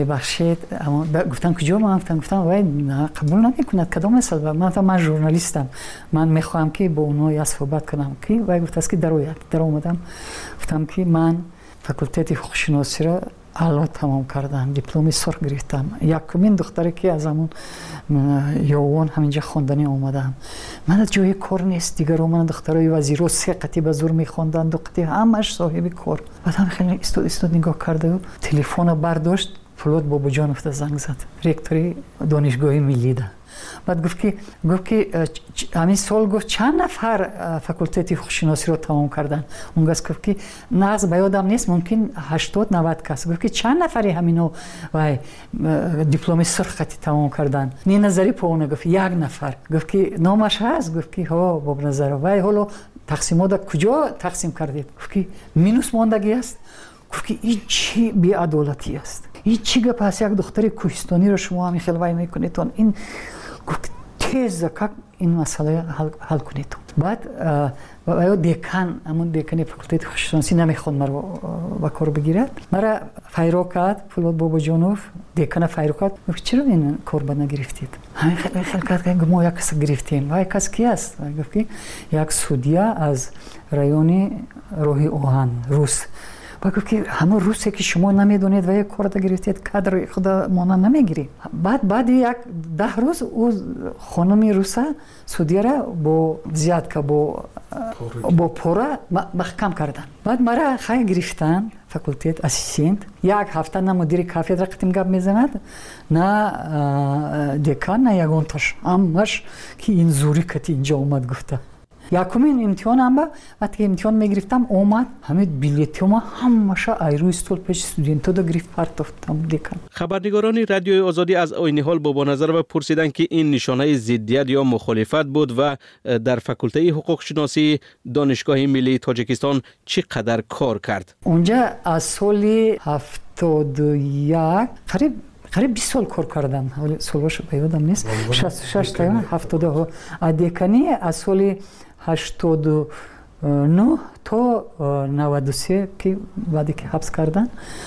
ببخشید اما گفتم کجا ما گفتم وای قبول نمیکند کدام مثال من ژورنالیستم من میخوام که با اونها یا صحبت کنم که وای گفت است که در اومدم گفتم که من فاکولته حقوق شناسی را اعلا تمام کردم دیپلم سرخ گرفتم یکمین دختری که از همون یوان همینجا خواندنی اومدم من جای کار نیست دیگر من دخترای وزیرو سه قطعه به زور میخوندن دو قطعه همش صاحب کار بعدم خیلی استاد نگاه کرده تلفن برداشت فولاد باباجانوف زنگ زد رکتوری دانشگاه ملی ده بعد گفت که همین سال گفت چند نفر فاکولته حقوق شناسی رو تمام کردن اون گفت که نقض به یادم نیست ممکن 80-90 کس گفت که چند نفری همینو وای دیپلم سرختی تمام کردن نه نظری پونه گفت یک نفر گفت که نامش هست گفت که ها باب نظر وای حالا تقسیمات کجا تقسیم کردید گفت که مینوس ماندگی است گفت که این چی بی‌عدالتی است این چی گپ است یک دختر کوهستانی رو شما همین خیلی وای میکنید این گفت تیز این مسئله حل کنید بعد دیکان همون دیکانی فاکولته حقوق شناسی نمیخواد مرا با کار بگیرد مرا فیرو کرد فولاد باباجانوف دیکان فیرو کرد گفت چرا این کار بد نگرفتید همین خیلی کرد ما یک کس گرفتیم و یک کس کی است گفت که یک سودیا از رایون روحی اوهان روس گفت که همون روسی که شما نمیدونید و یک کار گرفتید کادر خدا مانا نمیگیری بعد یک 10 روز او خانم روسا سودیا را با زیاد که با پورا محکم کردن بعد مرا خیلی گرفتن فاکولته اسیستنت یک هفته نه مدیر کافدرا قطیم گپ میزند نه دکان نه یگانتاش همش که این زوری کتی اینجا اومد گفته یکمین امتحانم وقتی امتحان میگرفتم اومد همین بلیطم همش ایرو استول پیش استودنتا دو گرفت پرتافتم دیکن خبرنگاران رادیوی آزادی از عین حال با نظر و پرسیدند که این نشانه ضدیت یا مخالفت بود و در فاکولته حقوق شناسی دانشگاه ملی تاجیکستان چقدر کار کرد. اونجا از سال 71 قریب 20 سال کار کردم ولی سالش به یادم نیست 66 تا 70 ادکانی از سال 89 تا 93 که بعدی که حبس کردن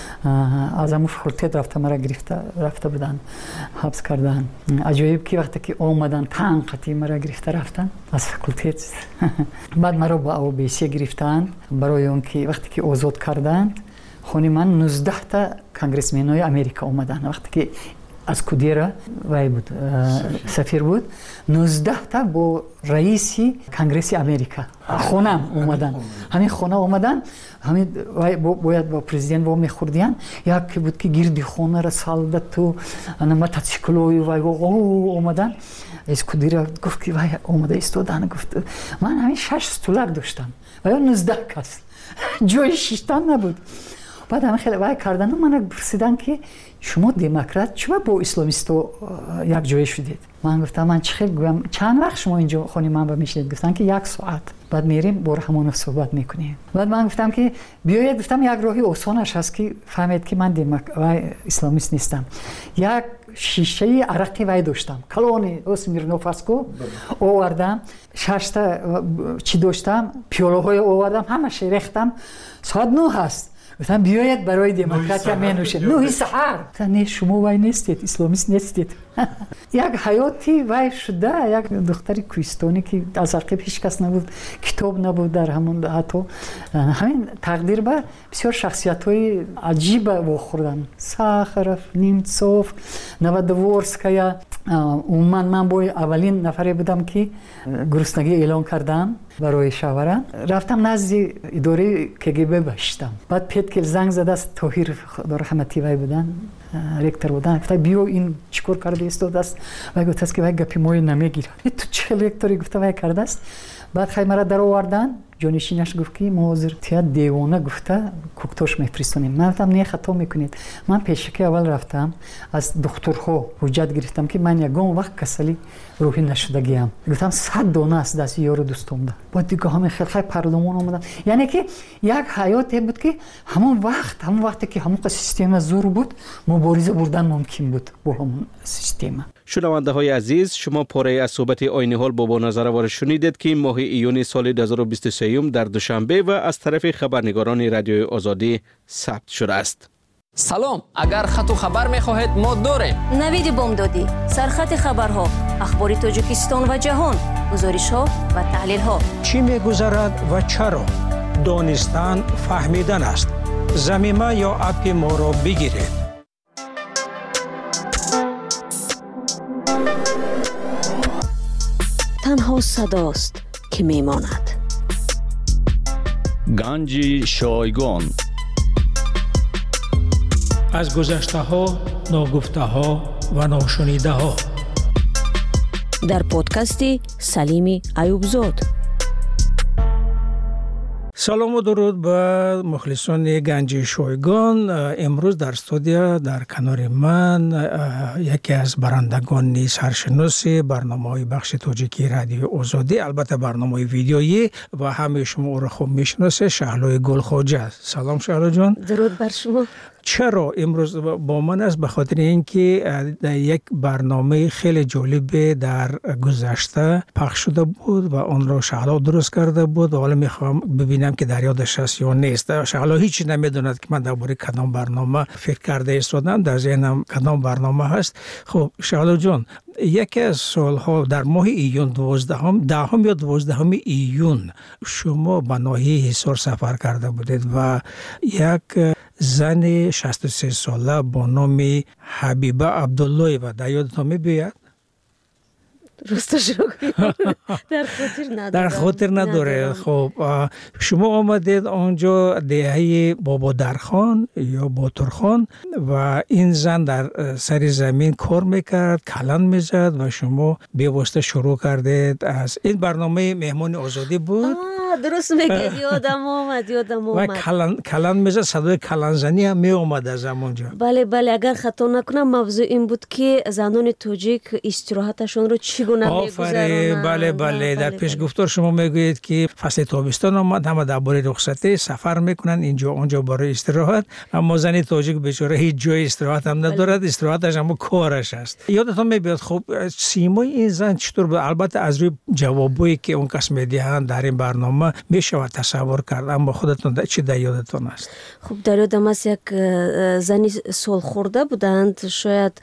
از همون فاکولته رفته مرا رفته بودن حبس کردن عجایب که وقتی که اومدن تنقیتی مرا گرفته رفتن از فاکولته بعد مرا با اوبیسی گرفتن برای اون که وقتی که آزاد کردند خونی من 19 تا کنگرسمن‌های امریکا اومدن وقتی که از کودیرا وای بود سفیر بود 19 تا با رئیس کنگرس امریکا خونم اومدن همین خونه اومدن همین باید با پرزیدنت با میخوردیان یک بود که گیردی خونه را سالدت تو انا موتورسیکلوی وای اومدن از کودیرا گفت که وای اومده استودن گفت من همین 6 استولک داشتم و 19 کس جای شیشتن نبود بعد همه خیلی وای کردن و من پرسیدن که شما دموکرات چرا با اسلامیستو یک جای شدید من گفتم من چند وقت شما اینجا خونه من با میشید گفتن که 1 ساعت بعد میریم با رحمانوف صحبت میکنیم بعد من گفتم که بیاید گفتم یک راهی آسانش هست که فهمید که من اسلامیست نیستم یک شیشه عرقی وای داشتم کلونی اسمیرنوف اسکو آوردم 6 تا چی داشتم پیاله های آوردم همش ریختم ساعت 9 هست گفتم بیاید برای دموکراتیا مینوشید 9 سحر نه شما وای نیستید اسلامیست نیستید یک حیاتی وای شده یک دختری کوهستانی که از عقب هیچ کس نبود کتاب نبود در همون حتی همین تقدیر به بسیار شخصیت‌های عجیب واخوردن ساخرف نیمتسوف نوادورسکایا من با اولین نفری بودم که گرسنگی اعلان کردم برای شاوران رفتم نزد اداره کگب باشتم بعد پیتکل زنگ زد است طاهر خدا رحمتی وای بودن رکتر بودن گفت بیا این چیکار کرده استاد است و گفت است که وای گپی مو نمیگیره تو چه رکتری گفت وای کرده است بعد خیلی مرا در آوردن جانشینش گفت که ما حاضر تیاد دیوانه گفته کوکتاش میفرستونیم من گفتم نه خطا میکنید من پیشکی اول رفتم از دکترها حجت گرفتم که من یگان وقت کسلی روحی نشدگیم گفتم 100 دانه است دست یار دوستم ده بعد دیگه همه خیلی پارلمان اومدن یعنی که یک حیاتی بود که همون وقتی که همون سیستم زور بود مبارزه بردن ممکن بود با همون سیستم. شنونده های عزیز شما پاره از صحبت عین حال با نظر شنیدید که ماه ایون سال 2023 در دوشنبه و از طرف خبرنگاران رادیوی آزادی ثبت شده است. سلام، اگر خط و خبر می‌خواهید ما داریم. نوید بامدادی، سرخط خبرها، اخبار تاجیکستان و جهان، گزارش‌ها و تحلیل‌ها. چی می‌گذرد و چرا؟ دانستن فهمیدن است. زمینه یا اپ ما را بگیرید. تنها صداست که میماند. گنج شایگان. از گذشته‌ها، ناگفته‌ها و ناشنیده‌ها. در پادکستی سلیمی ایوبزاد. سلام و درود به مخلصان گنج شایگان. امروز در استودیو در کنار من یکی از برندگان سرشناس برنامه‌های بخش تاجیکی رادیو آزادی، البته برنامه ویدیویی و همه شما او را خوب میشناسه، شهلا گلخواجه. سلام شهلا جان. درود بر شما. چرا امروز با من است؟ به خاطر اینکه در یک برنامه خیلی جالب در گذشته پخش شده بود و آن را شهلا درست کرده بود و حالا میخوام ببینم که در یادش هست یا نیست. شهلا هیچ نمیدوند که من درباره کدام برنامه فکر کرده ایستادم، در ذهنم کدام برنامه هست. خب شهلا جان، یکی از سالها در ماه ایون 10 یا 12 ایون شما به ناحیه حصار سفر کرده بودید و یک زن 63 ساله با نام حبیبه عبدالله و در یادتان می‌بیاد؟ درستش رو در خاطر نداره. خب شما آمدید آنجا دهه بابا درخان یا باترخان و این زن در سر زمین کار میکرد، کلان میزد و شما به واسطه شروع کردید. از این برنامه مهمان آزادی بود. درست میگید، یادم اومد. و کلان میزد، صدای کلان زنی هم می اومد از همونجا. بله، اگر خطا نکنم موضوع این بود که زنان تاجیک استراحتشون رو چگونه میگذرونن. بله. در پیش گفتار شما میگویید که فصل تابستان آمد، همه درباره رخصتی سفر میکنن اینجا اونجا برای استراحت، اما زن تاجیک بیچاره هیچ جای استراحت هم ندارد. استراحتش هم کارش است. یادتون میاد خب سیمای این زن چطور بود؟ البته از روی جوابایی که اون کس میدهند در این برنامه میشه تصور کرد، اما خودتون چی در یادتون است؟ خب در یادم است یک زنی سال خورده بودند، شاید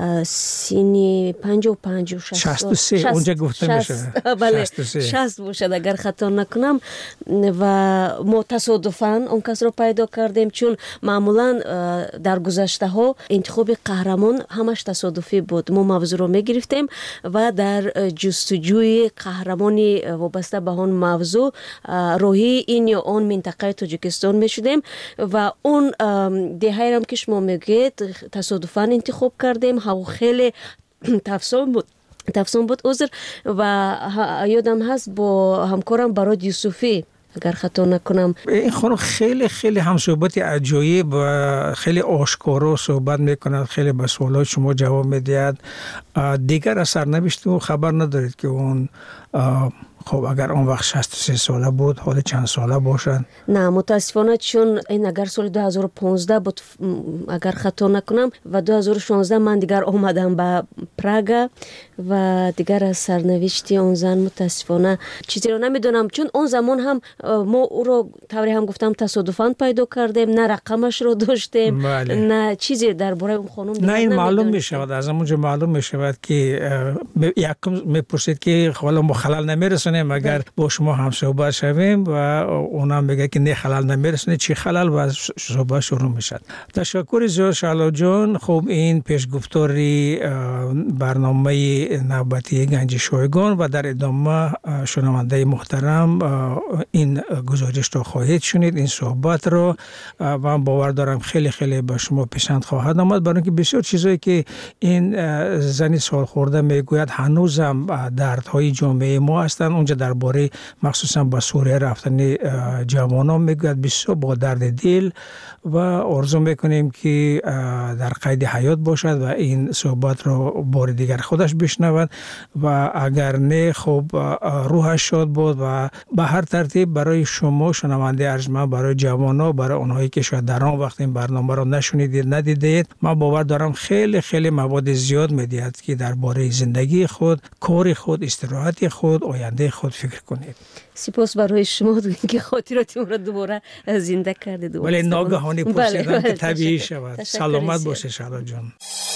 سینی 55 و 63 اونجا گفته میشه. بله 60 باشد اگر خطا نکنم. و ما تصادفاً اون کس رو پیدا کردیم، چون معمولاً در گذشته ها انتخاب قهرمان همش تصادفی بود. ما موضوع رو میگرفتیم و در جستجوی قهرمانی وابسته به اون موضوع روحی این یا اون منطقه تاجیکستان میشدیم و اون دهه هم که شما میگید تصادفاً انتخاب کردیم. هوا خیلی تفصیل بود و یادم هست با همکارم براد یوسفی اگر خطا نکنم. این خانم خیلی خیلی هم صحبت عجایب و خیلی آشکارا صحبت میکند، خیلی به سوالات شما جواب میدهد. دیگر از سرنوشت و خبر ندارید که اون خب اگر اون وقت 63 ساله بود حالا چند ساله باشد؟ نه متاسفانه، چون این اگر سال 2015 بود اگر خطا نکنم و 2016 من دیگر آمدم به پراگ و دیگر از سرنوشت اون زن متاسفانه چیزی رو نمیدونم، چون اون زمان هم ما او رو طوری هم گفتم تصادفاً پیدا کردیم، نه رقمش رو داشتیم. بله. نه چیزی درباره اون خانم نه این معلوم میشود، از همونجا معلوم میشود که یکم میپرسید که حالا ما خلل نمیرسونیم اگر با شما هم صحبت شویم و اونم میگه که نه خلل نمیرسونه، چی خلل و صحبت شروع میشد. تشکر زیاد شهلا جان. خب این پیشگفتاری برنامه نوبتی گنج شایگان و در ادامه شنونده محترم این گزارش رو خواهید شنید، این صحبت رو، و من باور دارم خیلی خیلی به شما پسند خواهد آمد، برای اینکه بسیار چیزایی که این زنی سال خورده میگوید هنوزم دردهای جامعه ما هستند. اونجا درباره مخصوصا با سوریه رفتن جوانان میگوید بسیار با درد دل و آرزو میکنیم که در قید حیات باشد و این صحبت رو بار دیگر خودش بشنود و اگر نه خب روحش شاد بود. و به هر ترتیب برای شما شنونده ارجمند، برای جوانان، برای اونهایی که شاید در آن وقت این برنامه رو نشنیدید ندیدید، من باور دارم خیلی خیلی مواد زیاد میدهد که درباره زندگی خود، کار خود، استراحت خود، آینده خود فکر کنید. سپاس برای شما که خاطراتی را دوباره زنده کردید. ولی ناگهانی پرسیدم که طبیعی شود. سلامت باشه شهلا جان.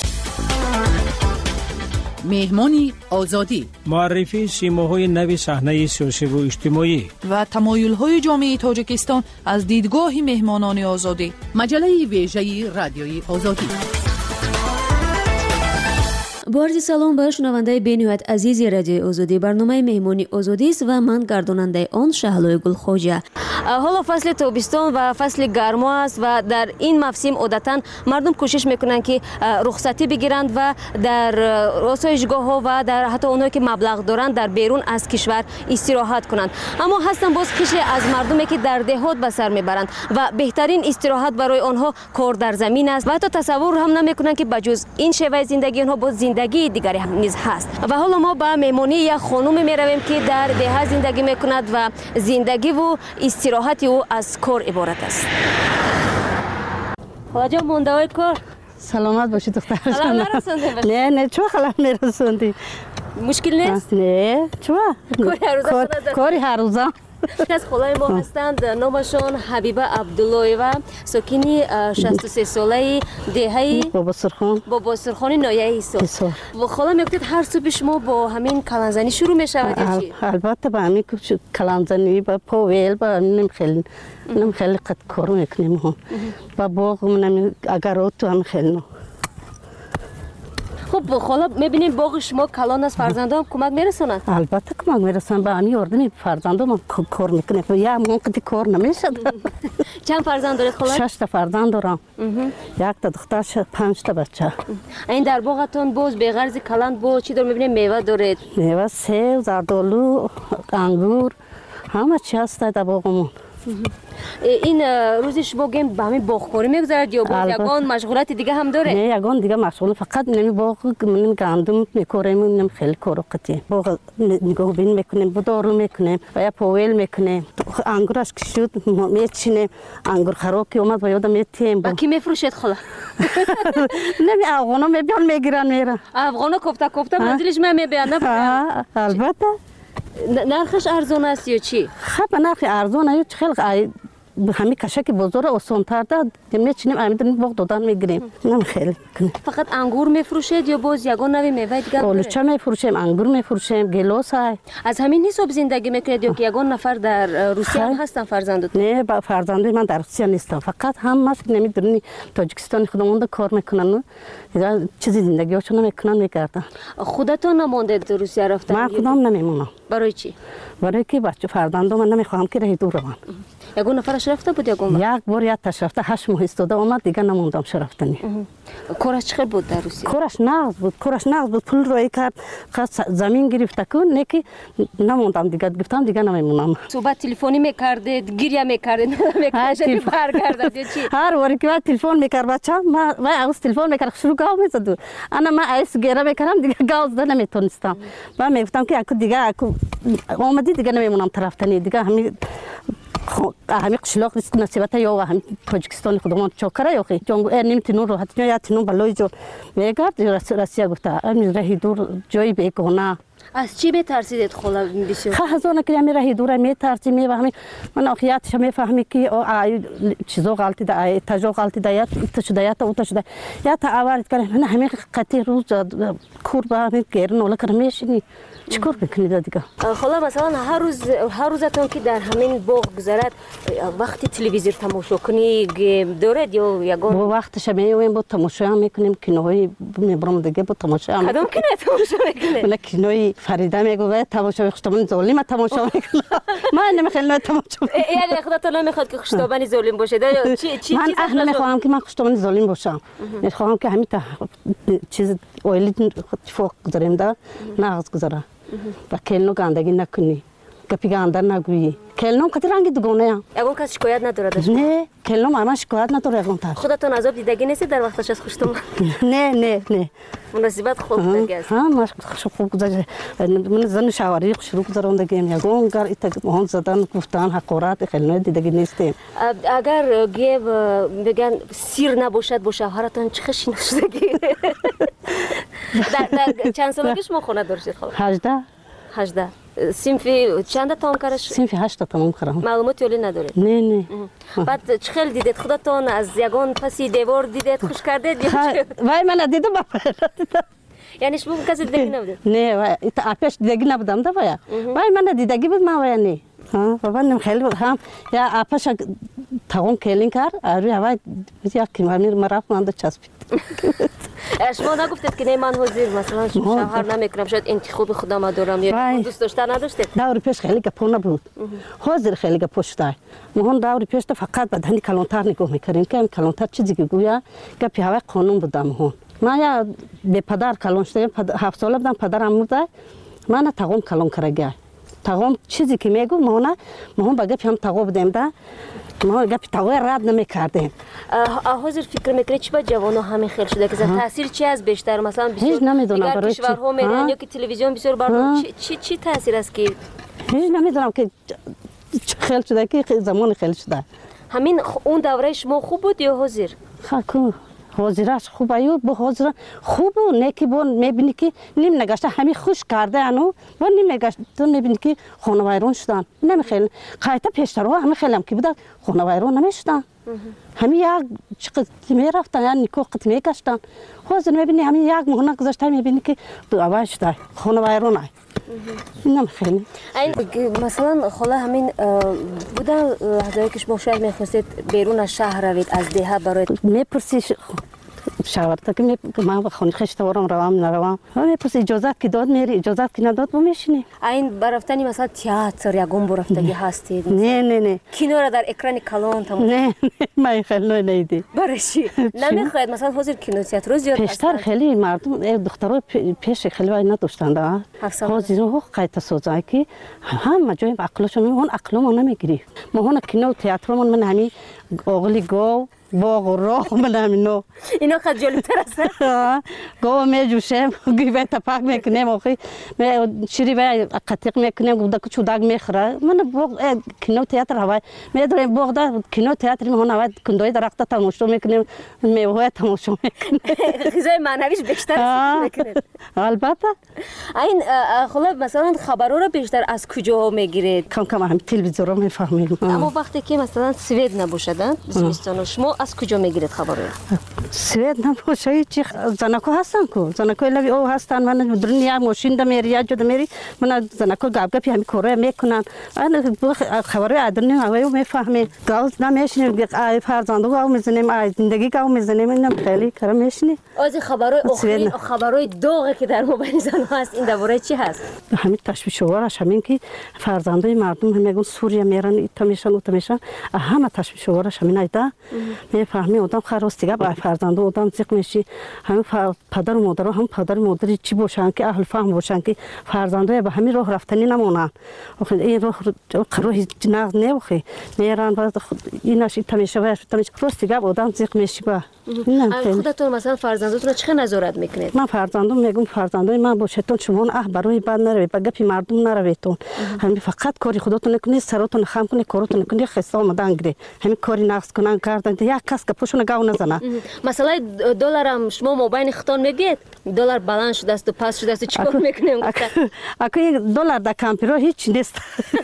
مهمانی آزادی، معرفی سیماهای نو صحنه سیاسی و اجتماعی و تمایل‌های جامعه تاجیکستان از دیدگاه مهمانان آزادی. مجله ویژه رادیوی آزادی. با عرض سلام به شنونده بین‌نهایت عزیز رادیو آزادی. برنامه مهمانی آزادی است و من گرداننده آن شهلا گلخوجه. حالا فصل تابستان و فصل گرما است و در این موسم عادتاً مردم کوشش میکنند که رخصتی بگیرند و در آسایشگاه‌ها و در حتی اونایی که مبلغ دارند در بیرون از کشور استراحت کنند. اما هستن باز قشری از مردمی که در دهات به سر میبرند و بهترین استراحت برای آنها کار در زمین است و حتی تصور هم نمیکنند که بجز این شیوه زندگی آنها باز زندگی دیگری هم نیز هست. و حالا ما به مهمانی یک خانم میرویم که در ده زندگی میکند و زندگی و استراحت او از کار عبارت است. خواجه مونده‌های کار. سلامت باشی دختر. خلال نرسوندی؟ نه چه خلال نرسوندی؟ مشکل نیست؟ نه چه؟ کاری هر روزه. از خالای ما هستند، نامشان حبیبه عبداللهیوا، ساکنی 63 ساله دهه بابا سرخان نایه ایسا. و خالا میگوید هر صبح شما با همین کلانزنی شروع میشود یا چی؟ البته با همین کلانزنی با پاویل با نمیخیلی قد کار میکنیم هم با باغ اگر تو هم خیلی. خب خالا میبینیم باغ شما کلان است، فرزندان هم کمک میرسونند؟ البته کمک میرسونند، با همین اردمی فرزندان هم کار میکنه یا موقعی کار نمیشد. چند فرزند دارید خالا؟ 6 تا فرزند دارم، 1 تا دختر 5 تا بچه. این در باغتون باز به غرض کلان با چی دار میبینیم؟ میوه دارید؟ میوه، سیب، زردآلو، انگور، همه چی هست در باغمون. این روز شما گیم به همین باغکاری میگذرد یا باز یگان مشغولات دیگه هم داره؟ نه یگان دیگه مشغول، فقط نمی باغ گندم میکاریم، نمی خیلی کارو قطعی باغ نگاه بین میکنیم، دارو میکنیم و یا پاویل میکنیم. انگورش که شد میچینیم، انگور خراب که اومد و یادم میتیم. با کی میفروشید خلا؟ نمی افغانا میبیان میگیرن میرن. افغانا کوفته منزلش میبیان نه؟ البته. نرخش ارزان است یا چی؟ خب نرخ ارزان است، خیلی همین کشک بزرگ آسان‌تر داد میچینیم، همین باغ دادن میگیریم. نه خیلی کنه. فقط انگور میفروشید یا باز یگان نوی میوه دیگه داره؟ آلوچه میفروشیم، انگور میفروشیم، گیلاس های. از همین حساب زندگی میکنید یا که یگان نفر در روسیه هم هستن فرزندتون؟ نه با فرزندای من در روسیه نیستم، فقط همش نمیدونی تاجیکستان خودمون کار میکنن و چیزی زندگیشون میکنن میگردن. خودتون نموندید روسیه رفتن؟ من خودم نمیمونم. برای چی؟ برای که بچه فرزندام من نمیخوام که راه دور روم. یگان نفرش رفته بود یگان؟ یک بار یک تاش رفته 8 ماه استاده اومد دیگه نموندم شرفتنی. کارش چقدر بود در روسیه؟ کارش نقد بود، پول روی کرد، زمین گرفته کن نکی نموندم دیگه، گفتم دیگه نمیمونم. صحبت تلفنی میکردید، گریه میکردید، نمیکردید برگردید یا چی؟ هر وقتی که تلفن میکرد بچه من از تلفن میکرد شروع گاو میزد. انا من ایس گریه میکردم دیگه گاو زدن نمیتونستم. من میگفتم که اكو دیگه اومدی دیگه نمیمونم طرفتنی دیگه همین قشلاق ریسک نصیبت یا همین تاجیکستان خودمون چاکره یا خی جنگ نمیتونن راحت یا تنو بالای جو میگرد روسیه گفته امیر راه دور جایی بگونه. از چی میترسیدید خلا بسیار؟ خزانه که امیر راه دور میترسیم میفهمی من آخیاتش میفهمی که چیزا غلطی ده تجا غلطی ده یا تشدیات او تشدیات یا تا آورد کنه من همین قطعی روز کور با همین گرن ولی کرمیشی چیکار میکنید دیگه؟ خلا مثلا هر روزتون که در همین باغ گذرد وقتی تلویزیون تماشا کنی دارد یا یگان؟ با وقتش میویم با تماشا میکنیم کینوهای میبرم دیگه با تماشا میکنیم. کدام کینو تماشا میکنید؟ من کینوی فریده میگه تماشا خشتابانی ظالم تماشا میکنم. من نمیخوام تماشا. یعنی خودتون نمیخواد که خشتابانی ظالم باشه یا چی؟ من اهل نمیخوام که من خشتابانی ظالم باشم. میخوام که همین چیز اولی فوق گذاریم دا ناز گذاره. و کلنو گندگی نکنی، گپی گنده نگویی. کلنو کتی رنگی دوگانه هم. یگان کس شکایت نداره؟ نه، کلنو ماما شکایت نداره یگان تر. خودتون عذاب دیدگی نیستی در وقتش از خشتم؟ نه. مناسبت خوب دیگه است. ها، ماش خوب گذاشته. من زن شواری شروع کردم دیگه یگان گر ایت مهان زدن گفتن حقارت کلنو دیدگی نیستیم. اگر گیو بگن سیر نباشد با شوهرتون چه خشی نشدگی؟ در چند سالگی شما خونه داشتید خاله؟ 18. صنف چند تمام کردش؟ صنف 8 تمام کردم. معلوماتی ولی نداره. نه. بعد چه خیلی دیدید خودتون از یگان پسی دیوار دیدید خوش کردید یا چه؟ وای من دیدم یعنی شما کسی دیدگی نبودید؟ نه وای آپش دیدگی نبودم دا وای من دیدگی بود ما وای نه بابا نم خیلی هم یا آپش تاون کلین کار آره وای یا کی مرا من چسبید. شما نگفتید که نه من حاضر مثلا شوهر نمیکنم شاید انتخاب خودم دارم یا دوست داشتن نداشتید؟ داوری پیش خیلی گپونه بود. حاضر خیلی گپشتای. مهون داوری پیش فقط بدنی کلانتر نگاه میکردیم که کلانتر چیزی که گویا گپی هوا قانون بودم مهون. ما یا به پدر کلان شدم 7 ساله بودم پدرم مرده من تاقم کلان کرده تاقم چیزی که میگو مهون با گپی هم تاقو بودیم ده ما گپی تاقو رد نمیکردیم. حاضر فکر میکنید چی با جوانو همین خیلی شده که تاثیر چی از بیشتر مثلا دیگر کشورها میرن یا که تلویزیون بسیار بردم چی تاثیر است که هیچ نمیدونم که خیلی شده که زمان خیلی شده. همین اون دوره شما خوب بود یا حاضر؟ خاکو حاضرش خوب ایو با حاضر خوب و نیکی بون میبینی که نیم نگشته همین خوش کرده انو با نیم نگشته تو میبینی که خانه ویران شدن نمیخیل قایتا پیشتر ها همین خیلی هم که بوده خانه ویران نمیشدن همین یک چقدر میرفتن یا نیکو قد میگشتن حاضر میبینی همین یک مهنه گذاشته میبینی که دو اول شده خانه ویران های نمیخیل مثلا خلا همین بودن لحظه‌ای که شما شاید میخواستید بیرون از شهر روید از دیها برای میپرسی شاورتا که من خونه خشته ورم روام نروام میپرسی اجازت که داد میری اجازت که نداد با میشینی این برفتنی مثلا تئاتر یا گم برفتگی هستید نه کینو را در اکران کلان تمام نه من خیلی نیدی برای چی نمیخواید مثلا حاضر کینو تئاتر رو زیاد پیشتر خیلی مردم دخترای پیش خیلی وای نداشتند حاضر رو قایت سوزای که هم جای عقلشون اون عقلمون نمیگیری ما هون کینو تئاترمون من همین اوغلی گو باغ و راه من همینو اینا خجالتر است گو میجوشم گیوه تپاک میکنم آخی شیری و قطیق میکنم گودا که چوداگ میخوره من باغ کینو تئاتر هوای میدارم باغ دا کینو تئاتر میهون هوای کندوی درخت تماشا میکنیم میوه تماشا میکنیم غذای معنویش بیشتر میکنید البته این خلاص مثلا خبرها رو بیشتر از کجا میگیرید کم هم تلویزیون رو میفهمیم اما وقتی که مثلا سوئد نباشدن زمستان شما از کجا میگیرید خبر رو؟ سوئد نباشه چی زنکو هستن کو زنکو لوی او هستن من دنیا ماشین دم میری یا جد میری من زنکو گاب گپ همین کاره میکنن من خبر ادرنی هوایو میفهمه گاز نمیشنیم ای فرزندو گاو میزنیم ای زندگی گاو میزنیم اینم خیلی کارم میشنی از خبرای آخرین خبرای داغی که در موبایل زن هست این درباره چی هست همین تشویش‌آورش همین که فرزندای مردم میگن سوریه میرن ایتا میشن همه تشویش‌آورش همین ایدا میفهمی آدم خلاص دیگه با فرزند آدم زیق میشی هم پدر و مادر هم پدر و مادری چی باشن که اهل فهم باشن که فرزندای به همین راه رفتنی نمونن آخه این راه نقد نمیخوی میرن بعد ایناش تمیشه و تمیشه راست دیگه آدم زیق میشی با خودتون مثلا فرزنداتون رو چه نظارت میکنید من فرزندم میگم فرزندای من باشتون شما برای بعد نروید با گپی مردم نرویدتون همین فقط کاری خودتون نکنید سراتون خم کنید کارتون نکنید خسته آمدن گیری همین کاری نقص کنن کردن یک کس که پوشون گاو نزنه مثلا دلار هم شما موبایل خطان میگید دلار بلند شده است و پس شده است چیکار میکنیم اگه یک دلار در کامپیوتر هیچ نیست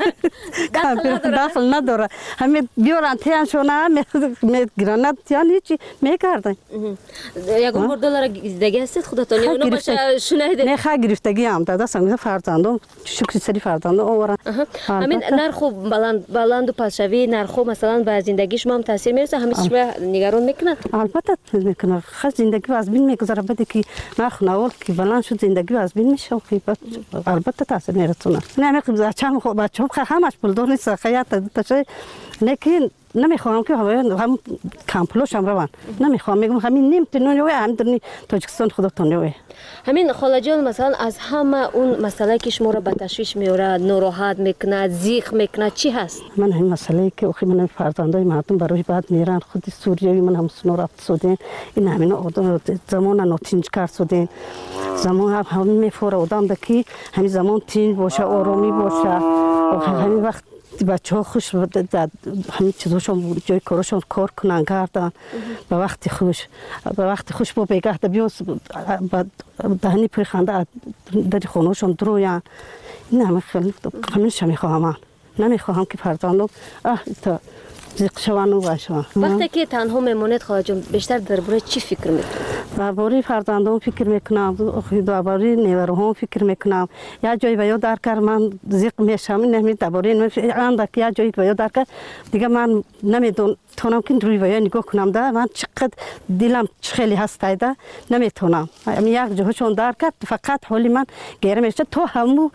داخل نداره همین بیارن تیان شونه میگیرن تیان هیچی میکردن یکم بار دلار دیگه است خودتون یا اونو باشه شنیدید نه خا گرفتگی هم داده سنگ فرزندم شکر سری فرزندم آورن همین نرخ بلند و پسشوی نرخ مثلا به زندگی شما هم تاثیر میرسه همین شما نگران میکنه البته میکنه خود زندگی از بین میگذره بده که نرخ نوال که بلند شد زندگی از بین میشه البته تاثیر میرسونه نه میگم بچه‌ها همش پولدار نیست خیاط تشه لیکن نمیخوام که هم کامپلوش هم روان نمیخوام میگم همین نیم تنونیوه هم درنی تاجیکستان خودتونیوه همین خاله جان مثلا از همه اون مسئله که شما رو به تشویش میاره ناراحت میکنه زیق میکنه چی هست من همین مسئله که اخی من فرزندای مردم برای بعد میرن خود سوریایی من هم سنو رفت شدن این همین زمان نوتینج کرد شدن زمان همین میفوره آدم دکی همین زمان تین باشه آرامی باشه همین وقت وقتی بچه‌ها خوش همین چیزاشون جای کارشون کار کنن گردن به وقتی خوش با بگه بیان دهنی پرخنده در خونهشون درویان این همه خیلی همیشه میخواهم نمیخواهم که فرزندم تا زیق شوان و باشم. وقتی که تنها میمونید خاله جان بیشتر درباره چی فکر میکنید؟ درباره فرزندم فکر میکنم، درباره نیوروام فکر میکنم. یا جایی ویا در کار من زیق میشم نمیدونم درباره اندک یا جایی ویا در کار دیگه من نمیدونم تونم که روی ویا نگاه کنم ده من چقدر دلم خیلی هستایده نمیتونم. یک جهشون در کرد فقط حالی من گیره میشه تو همو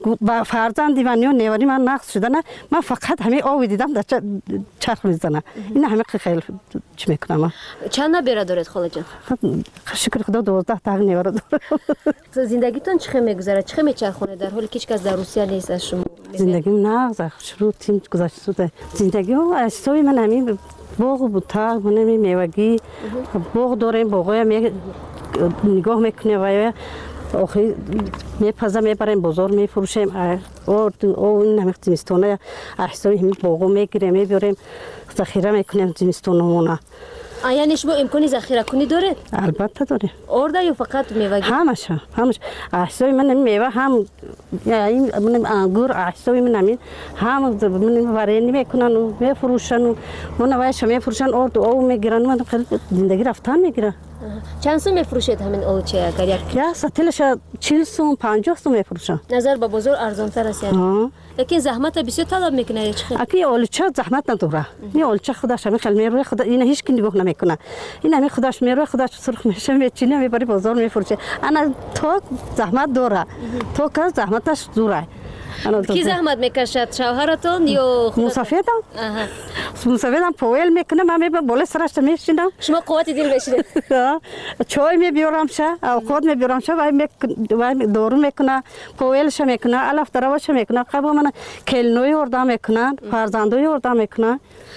فرزندی و نیوری من نقص شده نه من فقط همین آوی دیدم در چرخ میزنه این همه خیلی چی میکنم. چند نبیره دارید خاله جان؟ شکر خدا 12 تا نیوره دارم. زندگیتون چه میگذره؟ چه میچرخونه در حالی که هیچ کس در روسیه نیست از شما؟ زندگیم نه شروع تیم گذشته شده. زندگی اصلی من همین باغ بود تا من میوگی باغ داریم باغای نگاه میکنه و آخری میپزه میبریم بازار میفروشیم او این همه زمستونه احسایی همین باغو میگیریم میبریم ذخیره میکنیم زمستونمونه. یعنی شما امکانی ذخیره کنی داره؟ البته داره. آرده یا فقط میوه؟ همش احسای من میوه هم این من انگور احسای من همین هم من ورینی میکنن و میفروشن و من وایش میفروشن آرد او میگیرن من خیلی زندگی رفتن میگیره. چند سو میفروشید همین آلوچه اگر یک سطلش 40 سوم 50 سوم میفروشن. نظر به بازار ارزان تر است یعنی. لیکن زحمت بسیار طلب میکنه چه خیلی. اکی آلوچه زحمت نداره. این آلوچه خودش همین خیلی میروه خدا این هیچ کی نگاه نمیکنه. این همین خودش میروه خودش سرخ میشه میچینه میبری بازار میفروشه. انا تو زحمت داره. تو که زحمتش دوره. کی زحمت میکشد شوهرتون یا مسافرم؟ مسافرم پویل میکنه من میبرم بالا سرش میشینم. شما قوت دل بشید. چای میبیارم شه اوقات میبیارم شه و دارو میکنه پویلش میکنه الف دروش میکنه قبل من کلنوی وردا میکنن فرزندوی وردا میکنن.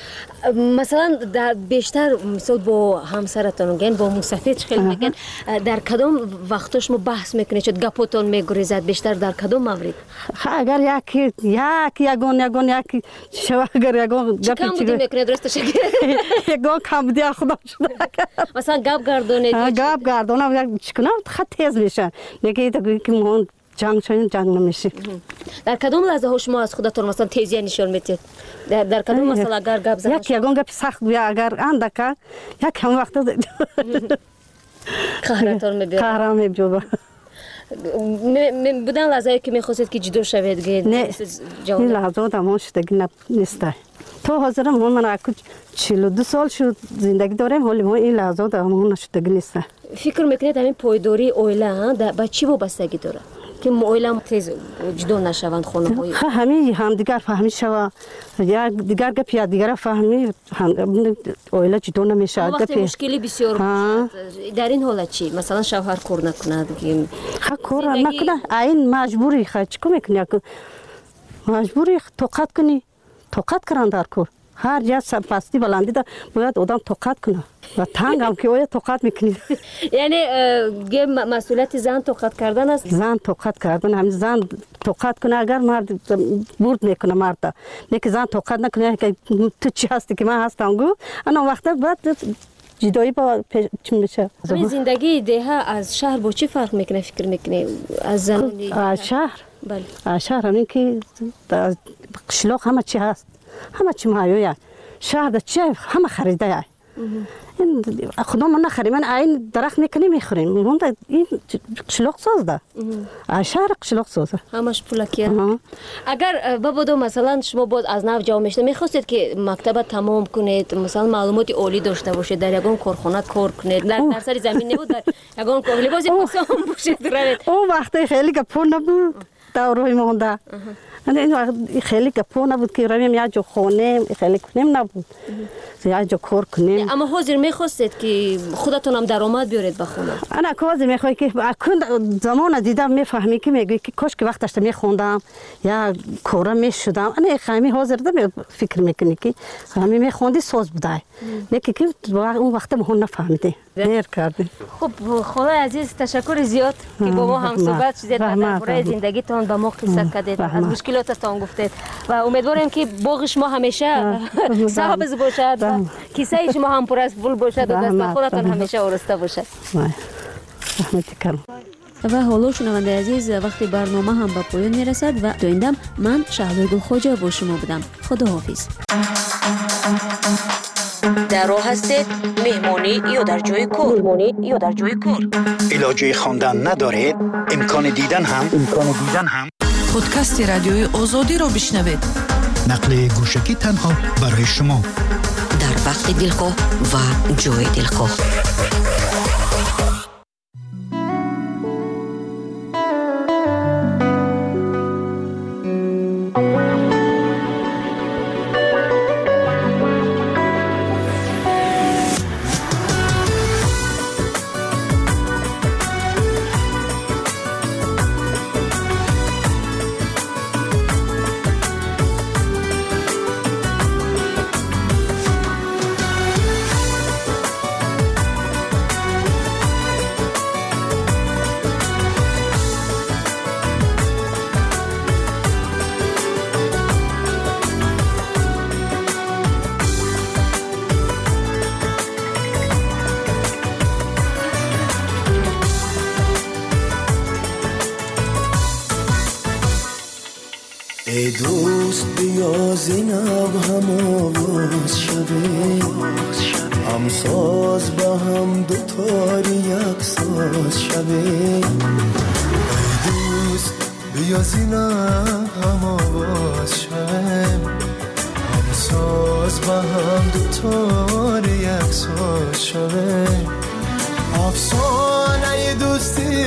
مثلا در بیشتر مثلا با همسرتون میگن با مسافر خیلی میگن در کدام وقتا شما بحث میکنید چه گپتون میگریزد بیشتر در کدام مورد؟ اگر یگون شما اگر یگون گپ چی میکنید درستش یگون کم دی خدا شده مثلا گپ گردونه چیکنم خیلی تیز میشه نگه که مون جنگ نمیشه. در کدام لحظه ها شما از خودتون مثلا تیزی نشون میدید؟ در کدام مثلا اگر گپ زدن یگون گپ سخت بیا اگر اندکه یک هم وقت قهرتون میبیاره بودن لحظه که میخواستید که جدا شوید نه این لحظه دمون شدگی نیسته تو حاضرم من اکو 42 سال شد زندگی دارم ولی این لحظه دمون نشدگی نیسته. فکر میکنید همین پایداری اویله با چی وابستگی داره که اویله تیز جدا نشوند خانم‌های؟ همین هم دیگر فهمی شوا یا دیگر گپ یا دیگر فهمی اویله جدا نمیشه. وقتی مشکلی بسیار در این حالت چی مثلا شوهر کار نکنه دیگه کار نکنه این مجبوری چیکار میکنی مجبوری طاقت کنی طاقت کردن در کار هر جا پستی بلندی دا باید آدم طاقت کنه و تنگ هم که باید طاقت میکنی. یعنی مسئولیت زن طاقت کردن است؟ زن طاقت کردن همین زن طاقت کنه اگر مرد برد میکنه مرد نه که زن طاقت نکنه که تو چی هستی که من هستم گو انا وقتا بعد جدایی با چی میشه. همین زندگی دیها از شهر با چی فرق میکنه فکر میکنی از زنانی؟ از شهر؟ بله. شهر همین که قشلاق همه چی هست همه چی مایویه شهر ده چی همه خریده یه این خدا من نخریم من این درخت میکنیم میخوریم این قشلاق ساز ده شهر قشلاق سازه همش پولکیه. اگر بابا مثلا شما باز از نو جا میشته میخواستید که مکتب تمام کنید مثلا معلومات عالی داشته باشید در یگان کارخانه کار کنید در سر زمین نبود در یگان کار لباس پوشان باشید روید اون وقتی خیلی گپون نبود دوروی مونده این خیلی گپو نبود که رویم یا جو خونه خیلی کنیم نبود یا جو کار کنیم. اما حاضر میخواستید که خودتون هم درآمد بیارید به خونه؟ انا حاضر میخوای که زمان دیدم میفهمی که میگی که کاش که وقتش میخوندم یا کارا میشدم انا خیلی حاضر ده فکر میکنی که همین میخوندی ساز بوده نه که اون وقت مون نفهمیده دیر کردی. خب خاله عزیز تشکر زیاد که با ما هم صحبت شدید درباره زندگیتون اومدن با ما قصه کردید از مشکلاتتان گفتید و امیدواریم که باغ شما همیشه سبز باشد و کیسه شما هم پر از پول باشد و دست خودتان همیشه آراسته باشد. و حالا شنونده عزیز وقتی برنامه هم به پایان میرسد و تا این دم من شهلا گلخواجه با شما بودم. خداحافظ. در راه هستید مهمانی یا در جای کار علاجه خواندن ندارید امکان دیدن هم پادکست رادیوی آزادی را بشنوید. نقل گوشکی تنها برای شما در وقت دلخواه و جای دلخواه. ای دوست بیا زینب هم آواز شده هم ساز با هم دوتاری یک ساز شده. ای دوست بیا زینب هم آواز شده هم ساز با هم دوتاری یک ساز شده. افسانه دوستی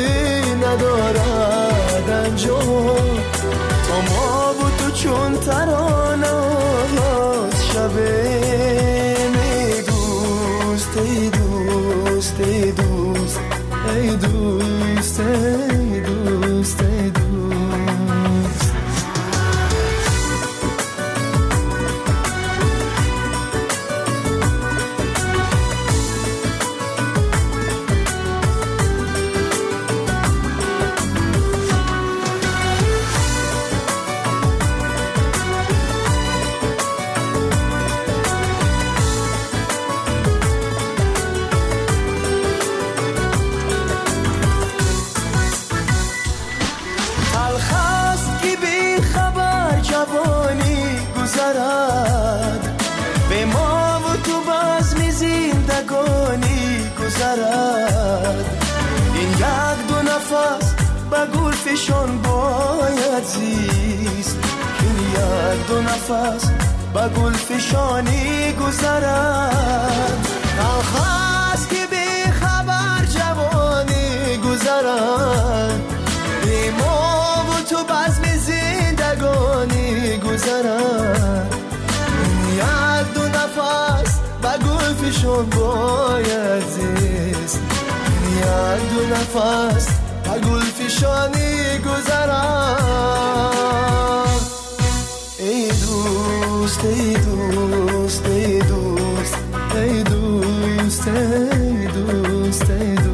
ندارد انجام تا ما و تو چون ترانه آغاز شبه. ای دوست ای دوست ای دوست ای دوست ای دوست ای دوست. به ما و تو بزم زندگانی گذرد. این یک دو نفس به گل فشان باید زیست. این یک دو نفس به گل فشانی گذرد. نخواست که بی خبر جوانی گذرد. به ما و تو بزم زندگانی گذرد. یک دو نفس به گل فشان باید زیست. یک دو نفس به گل فشانی گذرد. ای دوست ای دوست ای دوست ای دوست ای دوست ای دوست.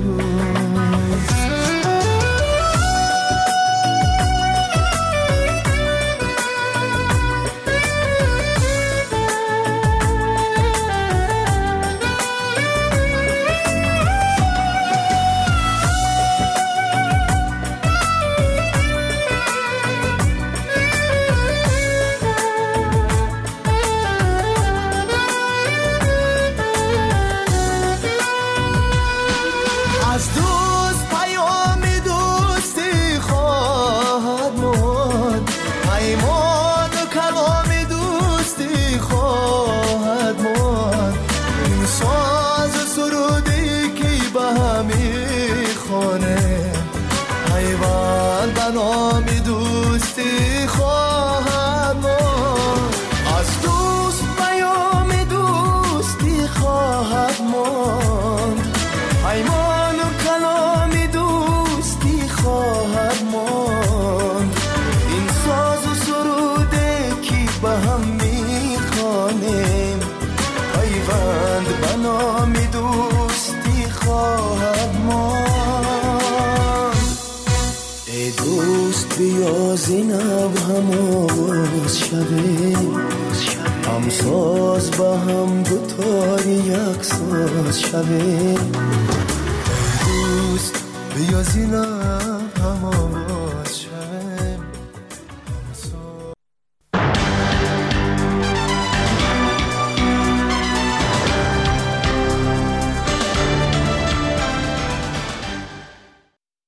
بیا زینب هم آواز شبه هم ساز با هم دوتای یک ساز شبه دوست بیا زینب هم آواز